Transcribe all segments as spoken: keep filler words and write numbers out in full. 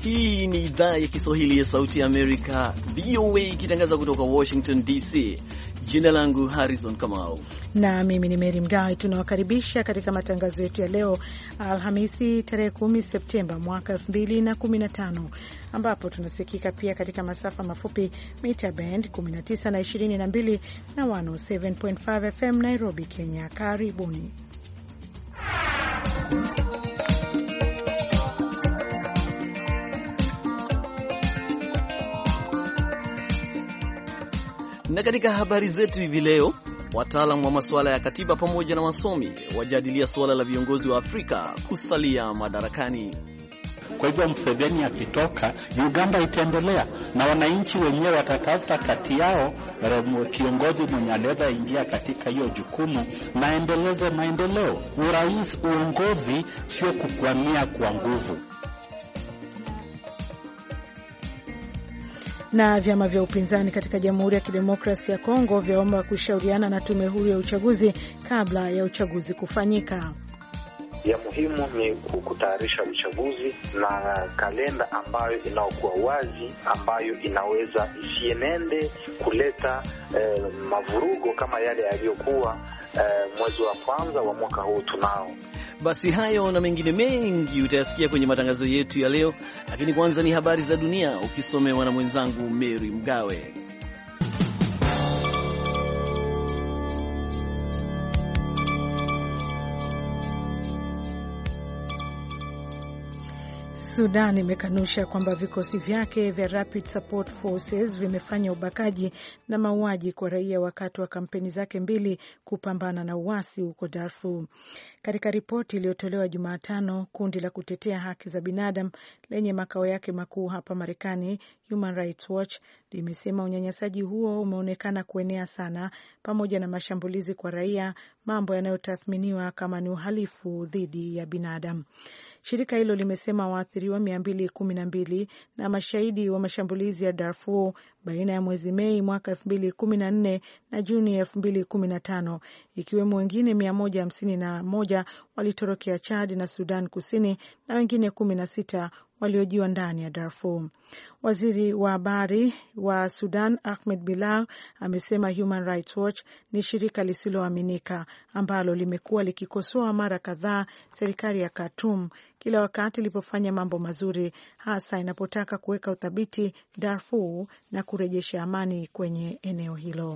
Hii ni idhaa ya Kiswahili ya Sauti ya Amerika, V O A, ikitangaza kutoka Washington D C. Jina langu Harrison Kamau na mimi ni Mary Mgawe. Tunawakaribisha katika matangazo yetu ya leo Alhamisi tarehe kumi Septemba mwaka elfu mbili na kumi na tano, ambapo tunasikika pia katika masafa mafupi mita band kumi na tisa na ishirini na mbili na mia saba nukta tano F M Nairobi, Kenya. Karibuni. Na katika habari zetu hivi leo, wataalamu wa masuala ya katiba pamoja na wasomi wajadilia suala la viongozi wa Afrika kusalia madarakani. Kwa hivyo Museveni akitoka, Uganda itaendelea na wananchi wenyewe watatafuta kati yao kiongozi mwenye anaweza ingia katika hiyo jukumu na endeleze maendeleo. Urais, uongozi sio kukwamia kwa nguvu. Na vyama vya upinzani katika Jamhuri ya Kidemokrasia ya Kongo vyaomba kushauriana na tume huru ya uchaguzi kabla ya uchaguzi kufanyika. Ya muhimu ni kutayarisha uchaguzi na kalenda ambayo inaokuwa wazi, ambayo inaweza isienende kuleta eh, mavurugo kama yale yaliyokuwa eh, mwezi wa kwanza wa mwaka huu tunao. Basi hayo na mengine mengi utayasikia kwenye matangazo yetu ya leo, lakini kwanza ni habari za dunia ukisomewa na mwenzangu Mary Mgawe. Sudan imekanusha kwamba vikosi vyake vya Rapid Support Forces vimefanya ubakaji na mauaji kwa raia wakati wa kampeni zake mbili kupambana na uasi huko Darfur. Katika ripoti iliyotolewa Jumatano, kundi la kutetea haki za binadamu lenye makao yake makuu hapa Marekani, Human Rights Watch, limesema unyanyasaji huo umeonekana kuenea sana, pamoja na mashambulizi kwa raia, mambo yanayotathminiwa kama ni uhalifu dhidi ya binadamu. Shirika hilo limesema waathiriwa mia mbili kumi na mbili na mashahidi wa mashambulizi ya Darfur baina ya mwezi Mei mwaka elfu mbili kumi na nne na Juni elfu mbili kumi na tano, ikiwemo wengine mia moja hamsini na moja walitorokea Chad na Sudan Kusini na wengine kumi na sita waliojiwa ndani ya Darfur. Waziri wa habari wa Sudan Ahmed Bilal amesema Human Rights Watch ni shirika lisiloaminika ambalo limekuwa likikosoa mara kadhaa serikali ya Khartoum kila wakati ilipofanya mambo mazuri, hasa inapotaka kuweka uthabiti Darfur na kurejesha amani kwenye eneo hilo.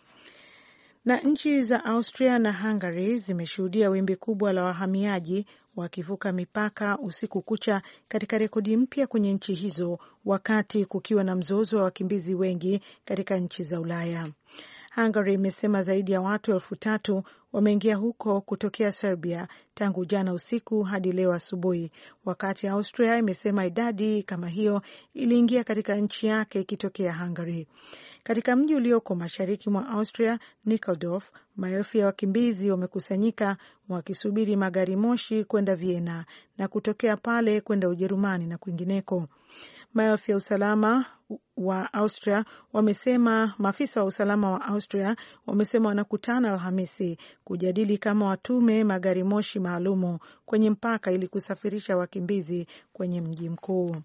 Na nchi za Austria na Hungary zimeshuhudia wimbi kubwa la wahamiaji wakivuka mipaka usiku kucha katika rekodi mpya kwenye nchi hizo, wakati kukiwa na mzozo wa wakimbizi wengi katika nchi za Ulaya. Hungary imesema zaidi ya watu elfu tatu wameingia huko kutokea Serbia tangu jana usiku hadi leo asubuhi, wakati Austria imesema idadi kama hiyo iliingia katika nchi yake ikitokea Hungary. Katika mji ulioko mashariki mwa Austria, Nikkeldorf, maelfu ya wakimbizi wamekusanyika wakisubiri magari moshi kwenda Vienna na kutokea pale kwenda Ujerumani na kwingineko. Maelfu ya usalama wa Austria wamesema, maafisa wa usalama wa Austria wamesema wanakutana Alhamisi kujadili kama watume magari moshi maalumu kwenye mpaka ili kusafirisha wakimbizi kwenye mji mkuu.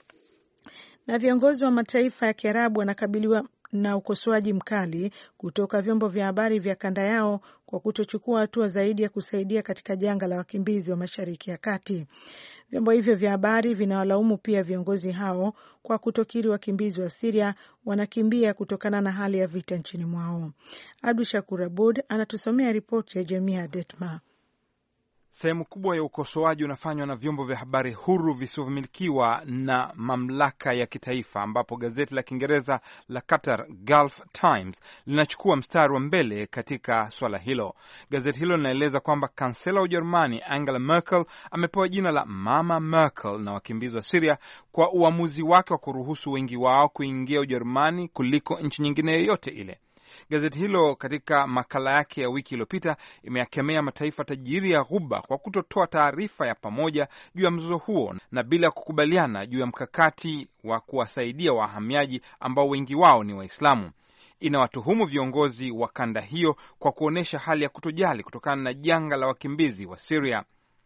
Na viongozi wa mataifa ya Kiarabu wanakabiliwa na ukosoaji mkali kutoka vyombo vya habari vya kanda yao kwa kutochukua hatua zaidi ya kusaidia katika janga la wakimbizi wa Mashariki ya Kati. Vyombo hivyo vya habari vinawalaumu pia viongozi hao kwa kutokiri wakimbizi wa Syria wanakimbia kutokana na hali ya vita nchini mwao. Abdu Shakur Abud anatusomea ripoti ya Jeremia Detma. Sehemu kubwa ya ukosoaji unafanywa na vyombo vya habari huru visivyomilikiwa na mamlaka ya kitaifa, ambapo gazeti la Kiingereza la Qatar Gulf Times linachukua mstari wa mbele katika swala hilo. Gazeti hilo linaeleza kwamba kansela wa Ujerumani Angela Merkel amepewa jina la Mama Merkel na wakimbizi wa Syria kwa uamuzi wake wa kuruhusu wengi wao kuingia Ujerumani kuliko nchi nyingine yoyote ile. Gazeti hilo katika makala yake ya wiki iliyopita imeyakemea mataifa tajiri ya Ghuba kwa kutotoa taarifa ya pamoja juu ya mzozo huo na bila kukubaliana juu ya mkakati wa kuwasaidia wahamiaji ambao wengi wao ni Waislamu. Inawatuhumu viongozi wa kanda hiyo kwa kuonesha hali ya kutojali kutokana na janga la wakimbizi wa Syria.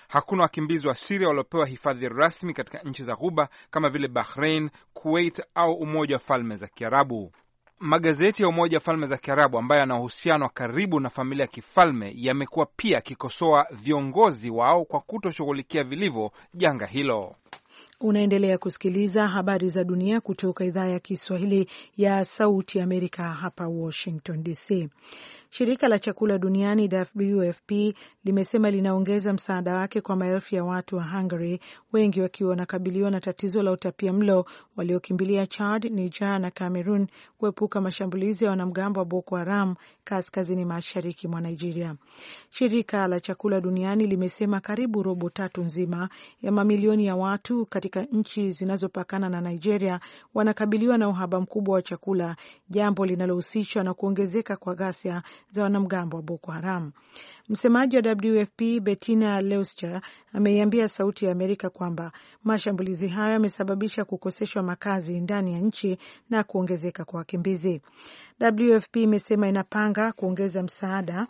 Hakuna wakimbizi wa Syria waliopewa hifadhi rasmi katika nchi za Ghuba kama vile Bahrain, Kuwait au Umoja wa Falme za Kiarabu. Magazeti ya Umoja wa Falme za Kiarabu ambayo yana uhusiano wa karibu na familia ya kifalme yamekuwa pia yakikosoa viongozi wao kwa kutoshughulikia vilivyo janga hilo. Unaendelea kusikiliza habari za dunia kutoka idhaa ya Kiswahili ya Sauti ya Amerika hapa Washington D C. Shirika la chakula duniani W F P limesema linaongeza msaada wake kwa maelfu ya watu wa Hungary, wengi wakiwa wanakabiliwa na tatizo la utapia mlo, waliokimbilia Chad, Niger na Cameroon kuepuka mashambulizi ya wanamgambo wa Boko Haram kaskazini mashariki mwa Nigeria. Shirika la chakula duniani limesema karibu robo tatu nzima ya mamilioni ya watu katika nchi zinazopakana na Nigeria wanakabiliwa na uhaba mkubwa wa chakula, jambo linalohusishwa na kuongezeka kwa ghasia za wanamgambo wa Boko Haram. Msemaji wa W F P Bettina Leuscher ameiambia Sauti ya Amerika kwamba mashambulizi hayo yamesababisha kukoseshwa makazi ndani ya nchi na kuongezeka kwa wakimbizi. W F P imesema inapanga kuongeza msaada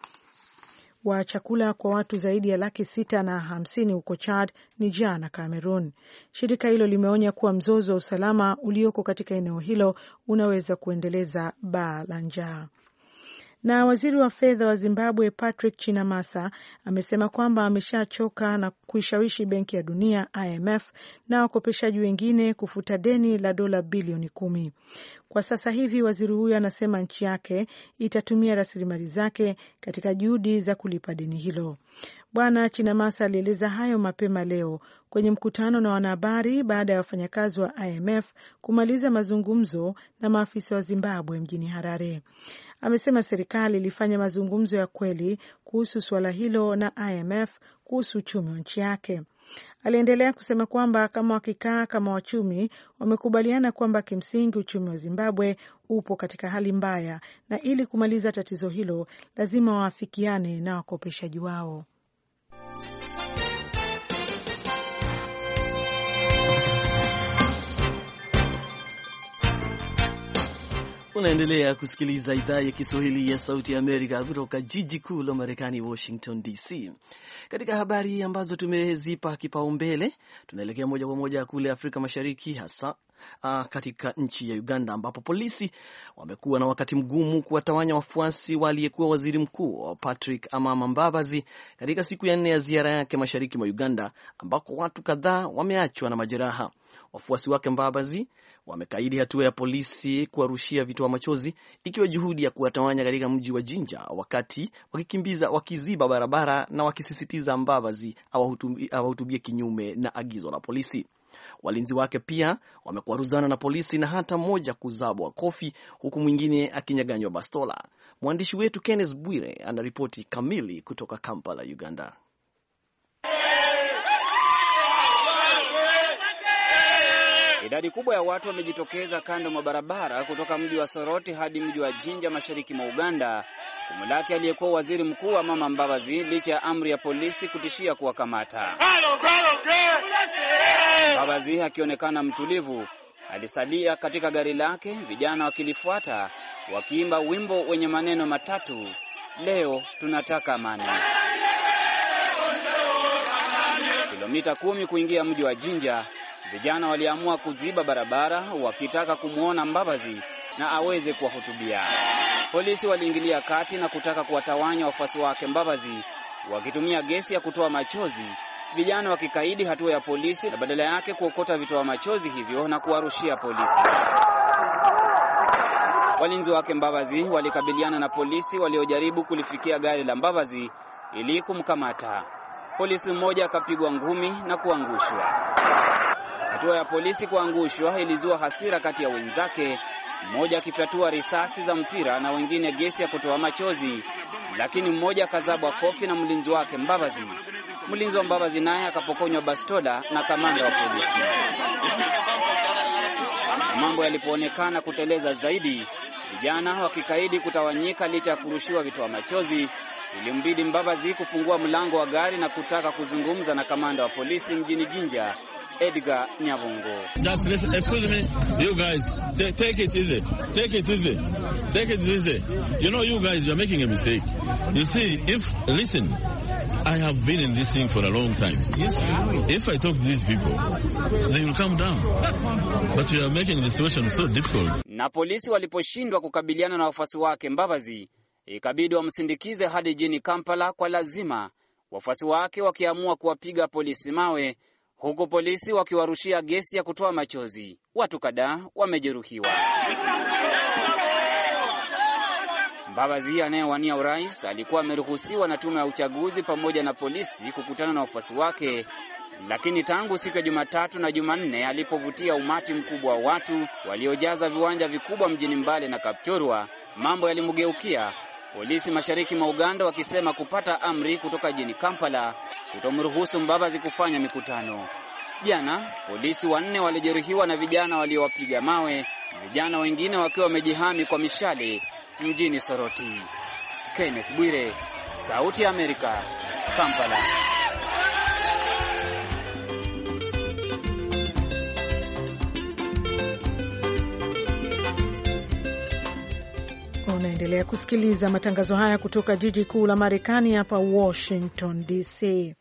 wa chakula kwa watu zaidi ya laki sita na hamsini huko Chad, Niger na Cameroon. Shirika hilo limeonya kuwa mzozo wa usalama ulioko katika eneo hilo unaweza kuendeleza baa la njaa. Na waziri wa fedha wa Zimbabwe Patrick Chinamasa amesema kwamba ameshachoka na kuishawishi Benki ya Dunia I M F na wakopeshaji wengine kufuta deni la dola bilioni kumi. Kwa sasa hivi waziri huyo anasema nchi yake itatumia rasilimali zake katika juhudi za kulipa deni hilo. Bwana Chinamasa alieleza hayo mapema leo kwenye mkutano na wanahabari baada ya wafanyakazi wa I M F kumaliza mazungumzo na maafisa wa Zimbabwe mjini Harare. Amesema serikali ilifanya mazungumzo ya kweli kuhusu suala hilo na I M F kuhusu uchumi wa nchi yake. Aliendelea kusema kwamba kama wakikaa kama wachumi wamekubaliana kwamba kimsingi uchumi wa Zimbabwe upo katika hali mbaya na ili kumaliza tatizo hilo lazima waafikiane na wakopeshaji wao. Unaendelea kusikiliza idhaa ya Kiswahili ya Sauti ya Amerika kutoka jiji kuu la Marekani, Washington D C. Katika habari ambazo tumezipa kipaumbele, tunaelekea moja kwa moja kule Afrika Mashariki, hasa uh, katika nchi ya Uganda, ambapo polisi wamekuwa na wakati mgumu kuwatawanya wafuasi wa aliyekuwa waziri mkuu Patrick Amama Mbabazi katika siku ya nne ya ziara yake mashariki mwa Uganda, ambako watu kadhaa wameachwa na majeraha. Wafuasi wake Mbabazi wamekaidi hatua ya polisi kuwarushia vitoa machozi, ikiwa juhudi ya kuwatawanya katika mji wa Jinja, wakati wakikimbiza wakiziba barabara na wakisisitiza Mbabazi awahutubie kinyume na agizo la polisi. Walinzi wake pia wamekwaruzana na polisi na hata mmoja kuzabwa kofi, huku mwingine akinyaganywa bastola. Mwandishi wetu Kenneth Bwire anaripoti kamili kutoka Kampala, Uganda. Idadi kubwa ya watu wamejitokeza kando mwa barabara kutoka mji wa Soroti hadi mji wa Jinja mashariki mwa Uganda kumlaki aliyekuwa waziri mkuu Amama Mbabazi, licha ya amri ya polisi kutishia kuwakamata. Mbabazi akionekana mtulivu alisalia katika gari lake, vijana wakilifuata wakiimba wimbo wenye maneno matatu: leo tunataka amani. Kilomita kumi kuingia mji wa Jinja, vijana waliamua kuziba barabara wakitaka kumuona Mbabazi na aweze kuwahutubia. Polisi waliingilia kati na kutaka kuwatawanya wafuasi wake Mbabazi wakitumia gesi ya kutoa machozi, vijana wakikaidi hatua ya polisi na badala yake kuokota vitoa machozi hivyo na kuwarushia polisi. Walinzi wake Mbabazi walikabiliana na polisi waliojaribu kulifikia gari la Mbabazi ili kumkamata. Polisi mmoja akapigwa ngumi na kuangushwa. Hatua ya polisi kuangushwa ilizua hasira kati ya wenzake, mmoja akifyatua risasi za mpira na wengine gesi ya kutoa machozi, lakini mmoja akazabwa kofi na mlinzi wake Mbabazi. Mlinzi wa Mbabazi naye akapokonywa bastola na kamanda wa polisi. Mambo yalipoonekana kuteleza zaidi, vijana wakikaidi kutawanyika licha ya kurushiwa vitoa machozi, ilimbidi Mbabazi kufungua mlango wa gari na kutaka kuzungumza na kamanda wa polisi mjini Jinja, Edgar Nyavungo. Just listen, excuse me, you guys, take, take it easy, take it easy, take it easy. You know, you guys, you are making a mistake. You see, if, listen, I have been in this thing for a long time. Yes, if I talk to these people, they will come down. But we are making the situation so difficult. Na polisi waliposhindwa kukabiliana na wafuasi wake Mbabazi, ikabidi wamsindikize hadi jini Kampala kwa lazima, wafuasi wake wakiamua kuwapiga polisi mawe, huku polisi wakiwarushia gesi ya kutoa machozi. Watu kadhaa wamejeruhiwa. Mbabazi anayewania urais alikuwa ameruhusiwa na tume ya uchaguzi pamoja na polisi kukutana na wafuasi wake, lakini tangu siku ya Jumatatu na Jumanne alipovutia umati mkubwa wa watu waliojaza viwanja vikubwa mjini Mbale na Kapchorwa, mambo yalimgeukia. Polisi mashariki mwa Uganda wakisema kupata amri kutoka jini Kampala kutomruhusu Mbabazi kufanya mikutano. Jana polisi wanne walijeruhiwa na vijana waliowapiga mawe, vijana wengine wakiwa wamejihami kwa mishale mjini Soroti. Kenneth Bwire, Sauti ya Amerika, Kampala. Unaendelea kusikiliza matangazo haya kutoka jiji kuu la Marekani hapa Washington D C.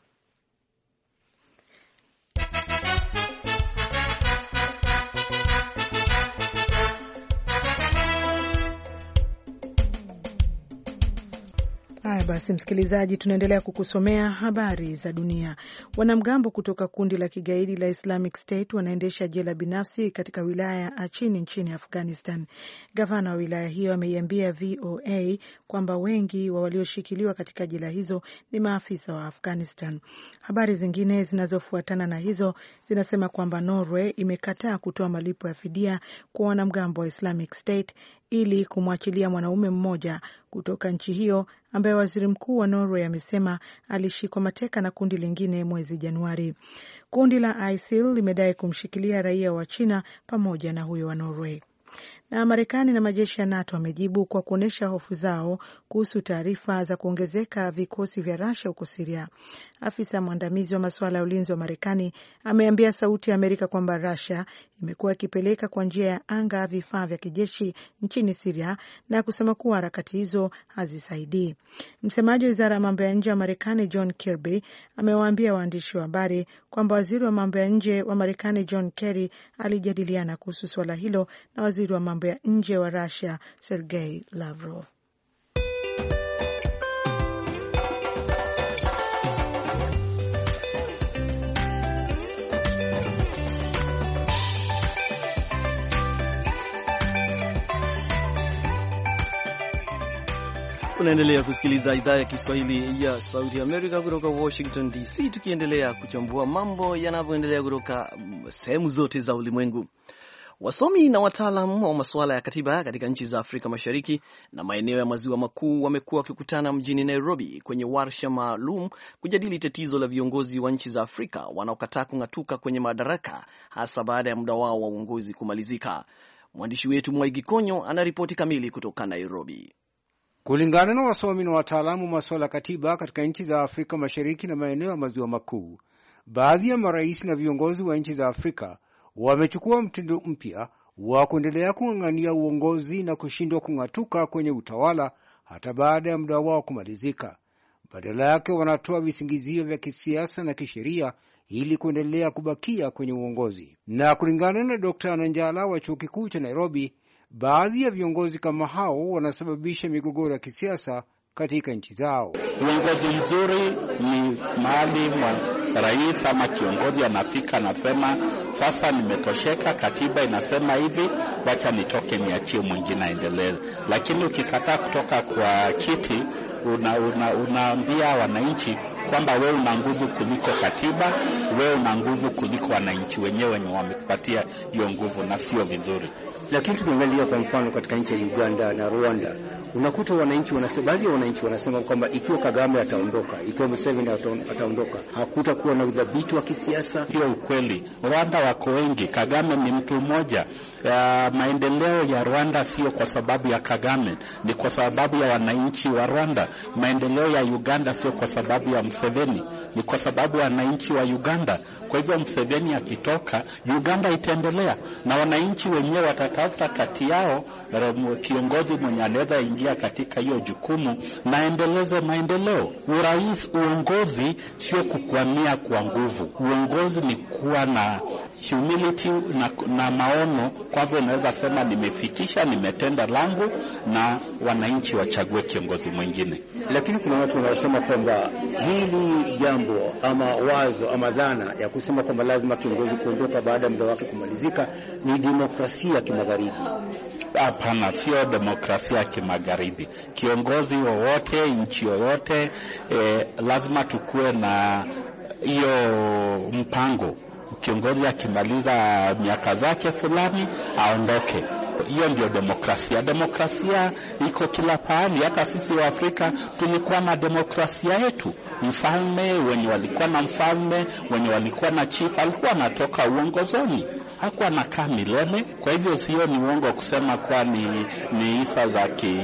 Haya basi, msikilizaji, tunaendelea kukusomea habari za dunia. Wanamgambo kutoka kundi la kigaidi la Islamic State wanaendesha jela binafsi katika wilaya ya Achini nchini Afghanistan. Gavana wa wilaya hiyo ameiambia V O A kwamba wengi wa walioshikiliwa katika jela hizo ni maafisa wa Afghanistan. Habari zingine zinazofuatana na hizo zinasema kwamba Norway imekataa kutoa malipo ya fidia kwa wanamgambo wa Islamic State ili kumwachilia mwanaume mmoja kutoka nchi hiyo ambaye waziri mkuu wa Norway amesema alishikwa mateka na kundi lingine mwezi Januari. Kundi la ISIL limedai kumshikilia raia wa China pamoja na huyo wa Norway. Na Marekani na majeshi ya NATO wamejibu kwa kuonesha hofu zao kuhusu taarifa za kuongezeka vikosi vya Russia huko Syria. Afisa mwandamizi wa masuala ya ulinzi wa Marekani ameambia Sauti ya Amerika kwamba Russia imekuwa ikipeleka kwa njia ya anga vifaa vya kijeshi nchini Syria na kusema kuwa harakati hizo hazisaidii. Msemaji wa Wizara ya Mambo ya Nje wa Marekani John Kirby amewaambia waandishi wa habari kwamba waziri wa mambo ya nje wa Marekani John Kerry alijadiliana kuhusu swala hilo na waziri wa mambo ya nje wa Russia Sergei Lavrov. Unaendelea kusikiliza idhaa ya Kiswahili ya Sauti ya Amerika kutoka Washington D C, tukiendelea kuchambua mambo yanavyoendelea kutoka sehemu zote za ulimwengu. Wasomi na wataalamu wa masuala ya katiba katika nchi za Afrika Mashariki na maeneo ya maziwa makuu wamekuwa wakikutana mjini Nairobi kwenye warsha maalum kujadili tatizo la viongozi wa nchi za Afrika wanaokataa kung'atuka kwenye madaraka hasa baada ya muda wao wa uongozi kumalizika. Mwandishi wetu Mwaigi Konyo anaripoti kamili kutoka Nairobi. Kulingana na wasomi na wataalamu wa masuala ya katiba katika nchi za Afrika Mashariki na maeneo ya maziwa makuu, baadhi ya marais na viongozi wa nchi za Afrika wamechukua mtindo mpya wa kuendelea kung'ang'ania uongozi na kushindwa kung'atuka kwenye utawala hata baada ya muda wao kumalizika. Badala yake wanatoa visingizio vya kisiasa na kisheria ili kuendelea kubakia kwenye uongozi. Na kulingana na Dokta Nanjala wa Chuo Kikuu cha Nairobi, baadhi ya viongozi kama hao wanasababisha migogoro ya kisiasa katika nchi zao. Uongozi mzuri ni mahali mwa rais ama kiongozi anafika anasema, sasa nimetosheka, katiba inasema hivi, wacha nitoke niachie mwingine aendelee. Lakini ukikataa kutoka kwa kiti, una, una, unaambia wananchi kwamba wewe una nguvu kuliko katiba, wewe una nguvu kuliko wananchi wenyewe wenye wamekupatia hiyo nguvu, na sio vizuri. Lakini tukiangalia kwa mfano katika nchi ya Uganda na Rwanda, unakuta wananchi wanasema, baadhi ya wananchi wanasema kwamba ikiwa Kagame ataondoka, ikiwa Museveni ataondoka, hakutakuwa na udhabiti wa kisiasa. Sio ukweli. Rwanda wako wengi, Kagame ni mtu mmoja. Uh, maendeleo ya Rwanda sio kwa sababu ya Kagame, ni kwa sababu ya wananchi wa Rwanda. maendeleo ya Uganda sio kwa sababu ya Museveni, ni kwa sababu wananchi wa Uganda. Kwa hivyo Museveni akitoka, Uganda itaendelea na wananchi wenyewe watatafuta kati yao kiongozi mwenye anaweza ingia katika hiyo jukumu na endeleze maendeleo. Urais, uongozi sio kukwamia kwa nguvu. Uongozi ni kuwa na humility na, na maono. Kwa hivyo unaweza sema nimefikisha, nimetenda langu, na wananchi wachague kiongozi mwingine. Lakini kuna watu wanasema kwamba hili jambo ama wazo ama dhana ya kusema kwamba lazima kiongozi kuondoka baada ya muda wake kumalizika ni demokrasia ya kimagharibi. Hapana, sio demokrasia ya kimagharibi. Kiongozi wowote, nchi yoyote, eh, lazima tukue na hiyo mpango. Kiongozi akimaliza miaka zake fulani aondoke. Hiyo ndio demokrasia. Demokrasia iko kila pahali. Hata sisi wa Afrika tulikuwa na demokrasia yetu. Mfalme, wenye walikuwa na mfalme, wenye walikuwa na chief, alikuwa anatoka uongozoni, hakuwa anakaa milele. Kwa hivyo sio ni uongo kusema kwa ni, ni isa za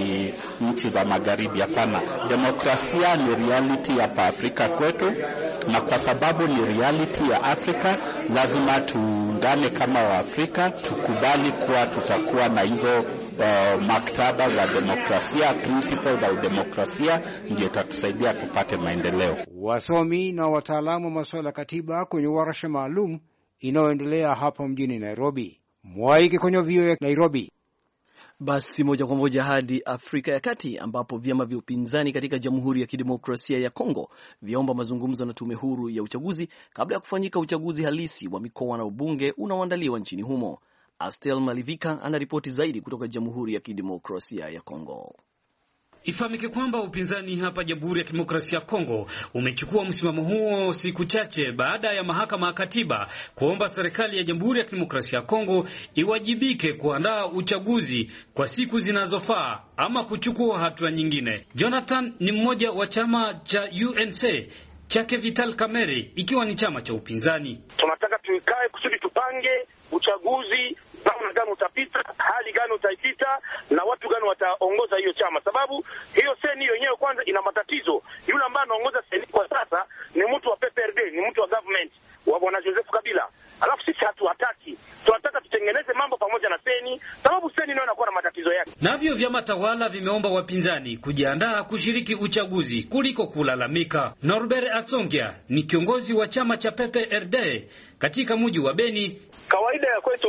nchi za magharibi. Hapana, demokrasia ni reality ya pa Afrika kwetu, na kwa sababu ni reality ya Afrika, lazima tuungane kama wa Afrika, tukubali kuwa tutakuwa na hizo uh, maktaba za demokrasia, principles za demokrasia, ndio tatusaidia tupate maendeleo. Wasomi na wataalamu wa masuala ya katiba kwenye warsha maalum inayoendelea hapa mjini Nairobi. Mwaiki kwenye vio ya Nairobi. Basi moja kwa moja hadi Afrika ya Kati, ambapo vyama vya upinzani katika Jamhuri ya Kidemokrasia ya Kongo vyaomba mazungumzo na tume huru ya uchaguzi kabla ya kufanyika uchaguzi halisi wa mikoa na ubunge unaoandaliwa nchini humo. Astel Malivika anaripoti zaidi kutoka Jamhuri ya Kidemokrasia ya Kongo. Ifahamike kwamba upinzani hapa Jamhuri ya Kidemokrasia ya Kongo umechukua msimamo huo siku chache baada ya mahakama ya katiba kuomba serikali ya Jamhuri ya Kidemokrasia ya Kongo iwajibike kuandaa uchaguzi kwa siku zinazofaa ama kuchukua hatua nyingine. Jonathan ni mmoja wa chama cha U N C chake Vital Kamerhe, ikiwa ni chama cha upinzani. Tunataka tuikae kusudi tupange uchaguzi, namna gani utapita, hali gani utaipita, na watu gani wataongoza hiyo chama, sababu hiyo seni yenyewe kwanza ina matatizo. Yule ambaye anaongoza seni kwa sasa ni mtu wa P P R D, ni mtu wa government wa bwana Joseph Kabila. Alafu sisi hatuwataki, tunataka tutengeneze mambo pamoja na seni, sababu seni nayo inakuwa na matatizo yake. Navyo vyama tawala vimeomba wapinzani kujiandaa kushiriki uchaguzi kuliko kulalamika. Norbert Atsongia ni kiongozi wa chama cha P P R D katika mji wa Beni. Kawaida ya kwetu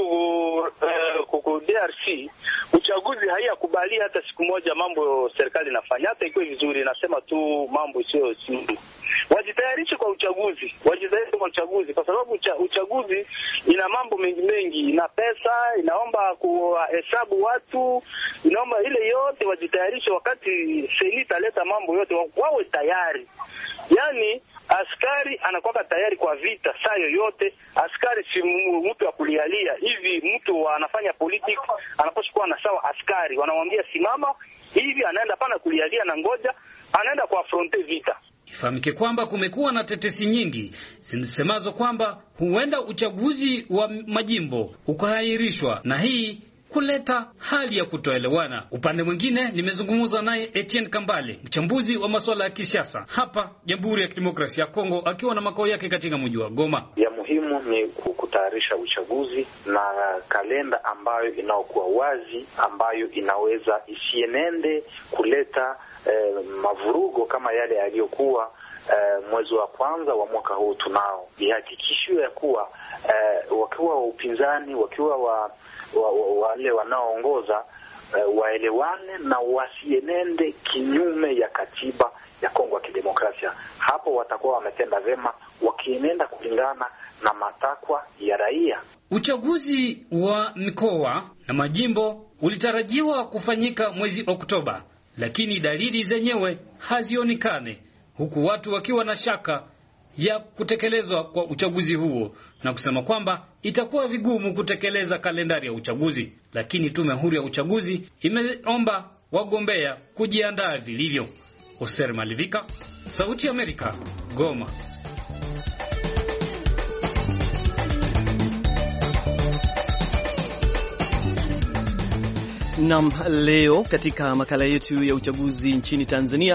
uh, D R C uchaguzi haiyakubali hata siku moja mambo serikali inafanya, hata iko vizuri, nasema tu mambo sio simple. Wajitayarishe kwa uchaguzi, wajitayarishe kwa uchaguzi kwa sababu ucha, uchaguzi ina mambo mengi mengi, ina pesa, inaomba kuhesabu watu, inaomba ile yote. Wajitayarishe wakati seni italeta mambo yote, wawe tayari. Yani askari anakuwa tayari kwa vita saa yoyote. Askari si mtu wa kulialia hivi, mtu anafanya politics anaposha kuwa na sawa. Askari wanamwambia simama hivi, anaenda pana kulialia na ngoja, anaenda kwa fronte vita. Ifahamike kwamba kumekuwa na tetesi nyingi zinasemazo kwamba huenda uchaguzi wa majimbo ukaahirishwa, na hii kuleta hali ya kutoelewana. Upande mwingine nimezungumza naye Etienne Kambale, mchambuzi wa masuala ya kisiasa hapa Jamhuri ya Kidemokrasia ya Kongo, akiwa na makao yake katika mji wa Goma. Ya muhimu ni kutayarisha uchaguzi na kalenda ambayo inaokuwa wazi, ambayo inaweza isienende kuleta eh, mavurugo kama yale yaliyokuwa eh, mwezi wa kwanza wa mwaka huu. Tunao ihakikisho ya kuwa eh, wakiwa upinzani, wakiwa wa wa, wa, wale wanaoongoza uh, waelewane na wasienende kinyume ya katiba ya Kongo ya Kidemokrasia. Hapo watakuwa wametenda vema wakienenda kulingana na matakwa ya raia. Uchaguzi wa mikoa na majimbo ulitarajiwa kufanyika mwezi Oktoba, lakini dalili zenyewe hazionekane, huku watu wakiwa na shaka ya kutekelezwa kwa uchaguzi huo na kusema kwamba itakuwa vigumu kutekeleza kalendari ya uchaguzi. Lakini tume huru ya uchaguzi imeomba wagombea kujiandaa vilivyo. Oser Malivika, Sauti ya Amerika, Goma. Nam, leo katika makala yetu ya uchaguzi nchini Tanzania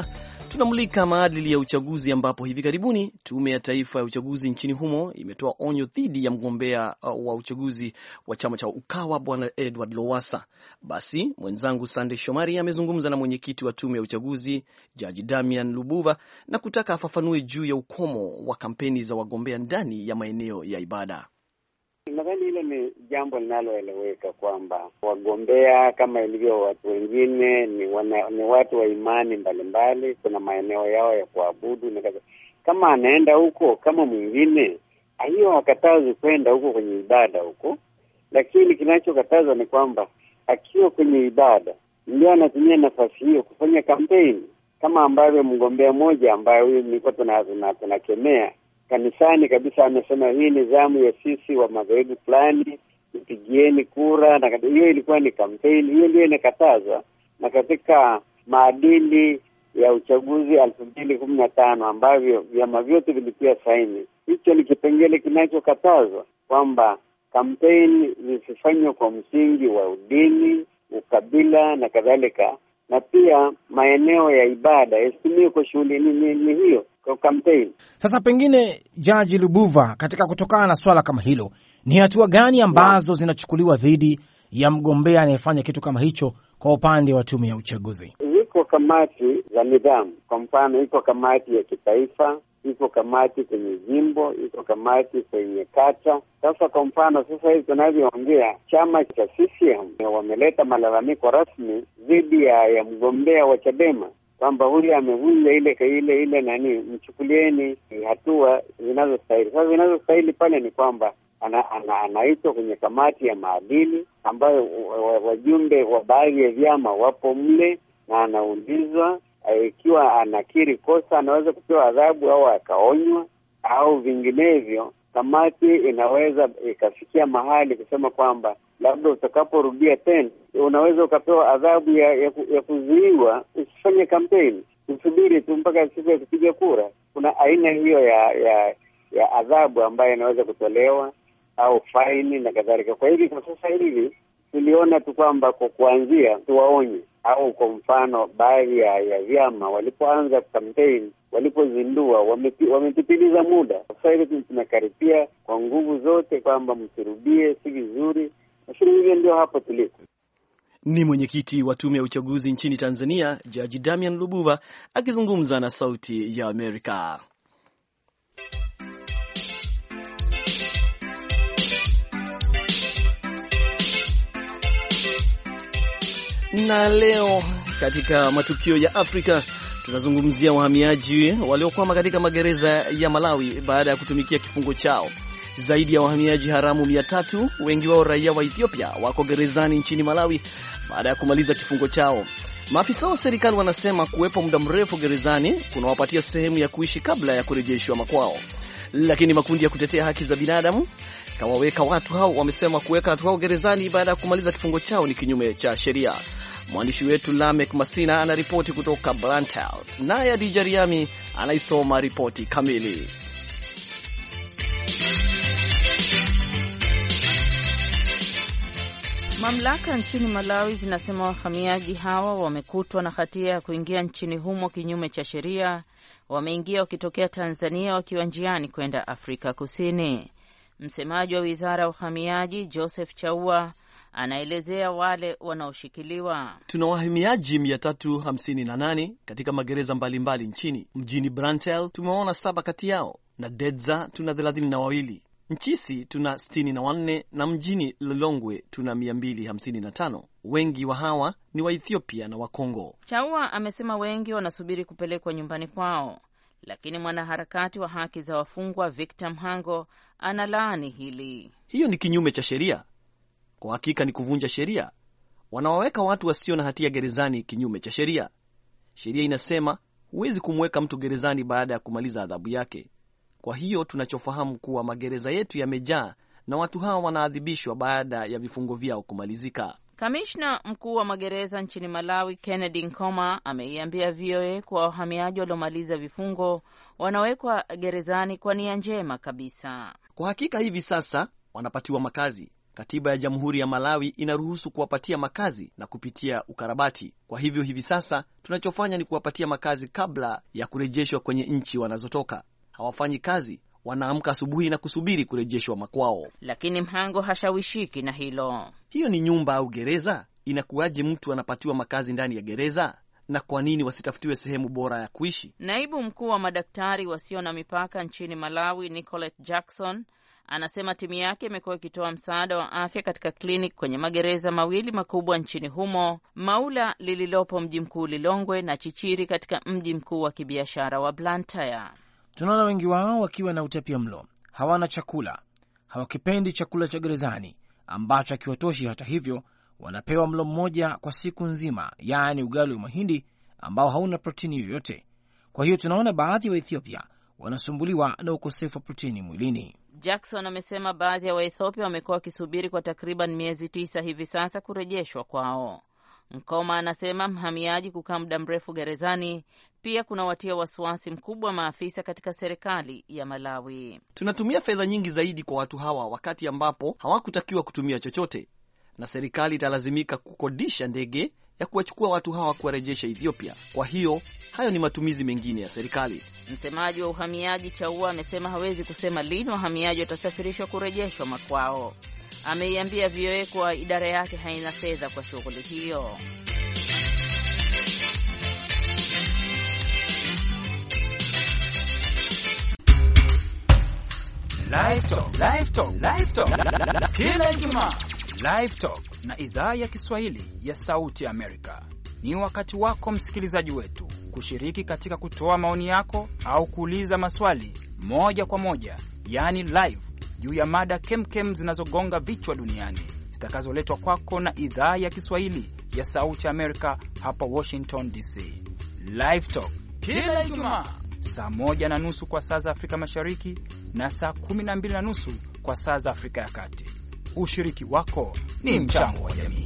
Tunamulika maadili ya uchaguzi, ambapo hivi karibuni Tume ya Taifa ya Uchaguzi nchini humo imetoa onyo dhidi ya mgombea wa uchaguzi wa chama cha Ukawa Bwana Edward Lowassa. Basi mwenzangu Sande Shomari amezungumza na mwenyekiti wa Tume ya Uchaguzi Jaji Damian Lubuva na kutaka afafanue juu ya ukomo wa kampeni za wagombea ndani ya maeneo ya ibada. Nadhani hilo ni jambo linaloeleweka kwamba wagombea kama ilivyo watu wengine ni, wana, ni watu wa imani mbalimbali. Kuna maeneo yao ya kuabudu na kaza. Kama anaenda huko kama mwingine, hiyo hakatazi kwenda huko kwenye ibada huko, lakini kinachokatazwa ni kwamba akiwa kwenye ibada ndio anatumia nafasi hiyo kufanya kampeni, kama ambavyo mgombea mmoja ambaye huyu nilikuwa tunakemea kanisani kabisa amesema hii ni zamu ya sisi wa madhehebu fulani, mpigieni kura, na hiyo ilikuwa ni kampeni. Hiyo ndio inakatazwa na katika maadili ya uchaguzi elfu mbili kumi na tano ambavyo vyama vyote vilitia saini. Hicho ni kipengele kinachokatazwa kwamba kampeni zisifanywe kwa msingi wa udini, ukabila na kadhalika, na pia maeneo ya ibada yasitumiwe kwa shughuli ni, ni hiyo kwa kampeni. Sasa pengine Jaji Lubuva, katika kutokana na swala kama hilo, ni hatua gani ambazo zinachukuliwa dhidi ya mgombea anayefanya kitu kama hicho kwa upande wa Tume ya Uchaguzi? Iko kamati za nidhamu, kwa mfano iko kamati ya kitaifa, iko kamati kwenye jimbo, iko kamati kwenye kata. Sasa kwa mfano sasa hivi tunavyoongea, chama cha C C M wameleta malalamiko rasmi dhidi ya, ya mgombea wa Chadema kwamba huyu amevunja ile ile ile nani, mchukulieni hatua zinazostahili. Sasa zinazostahili pale ni kwamba ana, ana, anaitwa kwenye kamati ya maadili ambayo wajumbe wa baadhi ya vyama wapo mle, na anaulizwa ikiwa anakiri kosa anaweza kupewa adhabu au akaonywa, au vinginevyo kamati inaweza ikafikia mahali kusema kwamba labda utakaporudia tena unaweza ukapewa adhabu ya, ya, ya kuzuiwa usifanye kampeni, usubiri tu mpaka siku ya kupiga kura. Kuna aina hiyo ya ya, ya adhabu ambayo inaweza kutolewa au faini na kadhalika. Kwa hivi kwa sasa hivi tuliona tu kwamba kwa kuanzia tuwaonye, au kwa mfano baadhi ya, ya vyama walipoanza kampeni, walipozindua wametipiliza muda. Sasa hivi tunakaribia kwa nguvu zote kwamba msirudie, si vizuri. Lakini hivyo ndio hapo tulipo. Ni mwenyekiti wa Tume ya Uchaguzi nchini Tanzania, Jaji Damian Lubuva akizungumza na Sauti ya Amerika. Na leo katika matukio ya Afrika tunazungumzia wahamiaji waliokwama katika magereza ya Malawi baada ya kutumikia kifungo chao. Zaidi ya wahamiaji haramu mia tatu, wengi wao raia wa Ethiopia, wako gerezani nchini Malawi baada ya kumaliza kifungo chao. Maafisa wa serikali wanasema kuwepo muda mrefu gerezani kunawapatia sehemu ya kuishi kabla ya kurejeshwa makwao. Lakini makundi ya kutetea haki za binadamu kawaweka watu hao wamesema kuweka watu hao gerezani baada ya kumaliza kifungo chao ni kinyume cha sheria. Mwandishi wetu Lamek Masina anaripoti kutoka Blantyre, naye Adija Riami anaisoma ripoti kamili. Mamlaka nchini Malawi zinasema wahamiaji hawa wamekutwa na hatia ya kuingia nchini humo kinyume cha sheria. Wameingia wakitokea Tanzania wakiwa njiani kwenda Afrika Kusini. Msemaji wa Wizara ya Uhamiaji Joseph Chaua anaelezea wale wanaoshikiliwa. Tuna wahamiaji mia tatu hamsini na nane katika magereza mbalimbali nchini. Mjini Blantyre tumeona saba kati yao, na Dedza tuna thelathini na wawili. Nchisi tuna sitini na wanne na mjini Lilongwe tuna mia mbili hamsini na tano. Wengi wa hawa ni wa Ethiopia na wa Kongo. Chaua amesema wengi wanasubiri kupelekwa nyumbani kwao, lakini mwanaharakati wa haki za wafungwa Victor Mhango analaani hili. Hiyo ni kinyume cha sheria. Kwa hakika ni kuvunja sheria. Wanawaweka watu wasio na hatia gerezani kinyume cha sheria. Sheria inasema huwezi kumweka mtu gerezani baada ya kumaliza adhabu yake. Kwa hiyo tunachofahamu kuwa magereza yetu yamejaa na watu hawa wanaadhibishwa baada ya vifungo vyao kumalizika. Kamishna mkuu wa magereza nchini Malawi Kennedy Nkoma ameiambia V O A kuwa wahamiaji waliomaliza vifungo wanawekwa gerezani kwa nia njema kabisa. Kwa hakika hivi sasa wanapatiwa makazi. Katiba ya Jamhuri ya Malawi inaruhusu kuwapatia makazi na kupitia ukarabati. Kwa hivyo hivi sasa tunachofanya ni kuwapatia makazi kabla ya kurejeshwa kwenye nchi wanazotoka. Hawafanyi kazi, wanaamka asubuhi na kusubiri kurejeshwa makwao. Lakini Mhango hashawishiki na hilo. Hiyo ni nyumba au gereza? Inakuwaje mtu anapatiwa makazi ndani ya gereza? Na kwa nini wasitafutiwe sehemu bora ya kuishi? Naibu mkuu wa madaktari wasio na mipaka nchini Malawi, Nicolette Jackson, anasema timu yake imekuwa ikitoa msaada wa afya katika kliniki kwenye magereza mawili makubwa nchini humo, Maula lililopo mji mkuu Lilongwe na Chichiri katika mji mkuu wa kibiashara wa Blantyre. Tunaona wengi wao wakiwa na utapia mlo, hawana chakula, hawakipendi chakula cha gerezani ambacho hakiwatoshi. Hata hivyo wanapewa mlo mmoja kwa siku nzima, yaani ugali wa mahindi ambao hauna protini yoyote. Kwa hiyo tunaona baadhi ya Waethiopia wanasumbuliwa na ukosefu wa protini mwilini. Jackson amesema baadhi ya Waethiopia wamekuwa wakisubiri kwa takriban miezi tisa hivi sasa kurejeshwa kwao. Nkoma anasema mhamiaji kukaa muda mrefu gerezani pia kuna watia wasiwasi mkubwa wa maafisa katika serikali ya Malawi. Tunatumia fedha nyingi zaidi kwa watu hawa wakati ambapo hawakutakiwa kutumia chochote, na serikali italazimika kukodisha ndege ya kuwachukua watu hawa kuwarejesha Ethiopia. Kwa hiyo hayo ni matumizi mengine ya serikali. Msemaji wa uhamiaji Chaua amesema hawezi kusema lini wahamiaji watasafirishwa kurejeshwa makwao. Ameiambia V O A kuwa idara yake haina fedha kwa shughuli hiyo. Live Talk, Live Talk, Live Talk. Kila Ijumaa Live Talk na idhaa ya Kiswahili ya Sauti Amerika. Ni wakati wako msikilizaji wetu kushiriki katika kutoa maoni yako au kuuliza maswali moja kwa moja, yani live, juu ya mada kemkem zinazogonga vichwa duniani, zitakazoletwa kwako na idhaa ya Kiswahili ya Sauti Amerika hapa Washington D C. Live Talk kila Ijumaa saa moja na nusu kwa saa za Afrika Mashariki na saa kumi na mbili na nusu kwa saa za Afrika ya Kati. Ushiriki wako ni mchango wa jamii.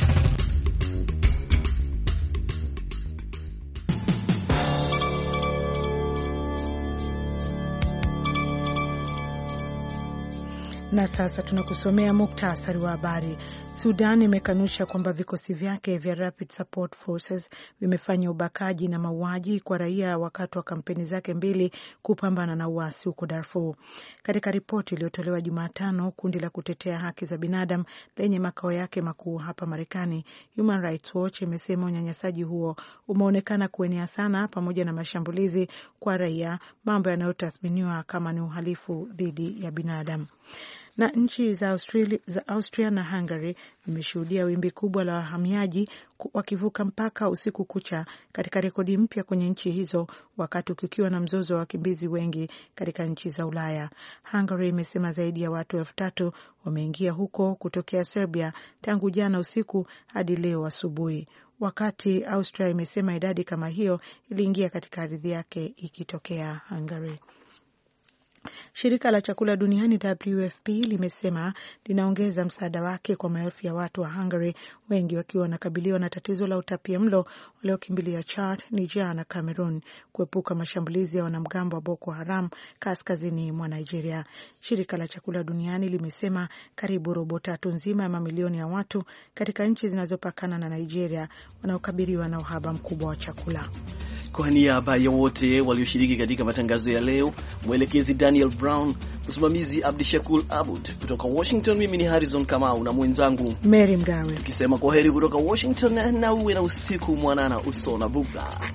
Na sasa tunakusomea muktasari wa habari. Sudan imekanusha kwamba vikosi vyake vya Rapid Support Forces vimefanya ubakaji na mauaji kwa raia wakati wa kampeni zake mbili kupambana na uasi huko Darfur. Katika ripoti iliyotolewa Jumatano, kundi la kutetea haki za binadamu lenye makao yake makuu hapa Marekani, Human Rights Watch, imesema unyanyasaji huo umeonekana kuenea sana pamoja na mashambulizi kwa raia, mambo yanayotathminiwa kama ni uhalifu dhidi ya binadamu. Na nchi za Australia, za Austria na Hungary zimeshuhudia wimbi kubwa la wahamiaji wakivuka mpaka usiku kucha katika rekodi mpya kwenye nchi hizo, wakati kukiwa na mzozo wa wakimbizi wengi katika nchi za Ulaya. Hungary imesema zaidi ya watu elfu tatu wameingia huko kutokea Serbia tangu jana usiku hadi leo asubuhi, wakati Austria imesema idadi kama hiyo iliingia katika ardhi yake ikitokea Hungary. Shirika la chakula duniani W F P limesema linaongeza msaada wake kwa maelfu ya watu wa Hungary, wengi wakiwa wanakabiliwa na tatizo la utapiamlo, waliokimbilia Chad, Niger na Cameroon kuepuka mashambulizi ya wanamgambo wa Boko Haram kaskazini mwa Nigeria. Shirika la chakula duniani limesema karibu robo tatu nzima ya mamilioni ya watu katika nchi zinazopakana na Nigeria wanaokabiliwa na uhaba mkubwa wa chakula. Kwa niaba ya wote walioshiriki katika matangazo ya leo, mwelekezi Daniel Brown, msimamizi Abdishakur Abud, kutoka Washington, mimi ni Harrison Kamau na mwenzangu Mary Mgawe, tukisema kwaheri kutoka Washington, na uwe na usiku mwanana usona buga.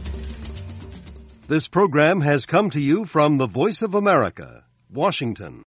This program has come to you from the Voice of America, Washington.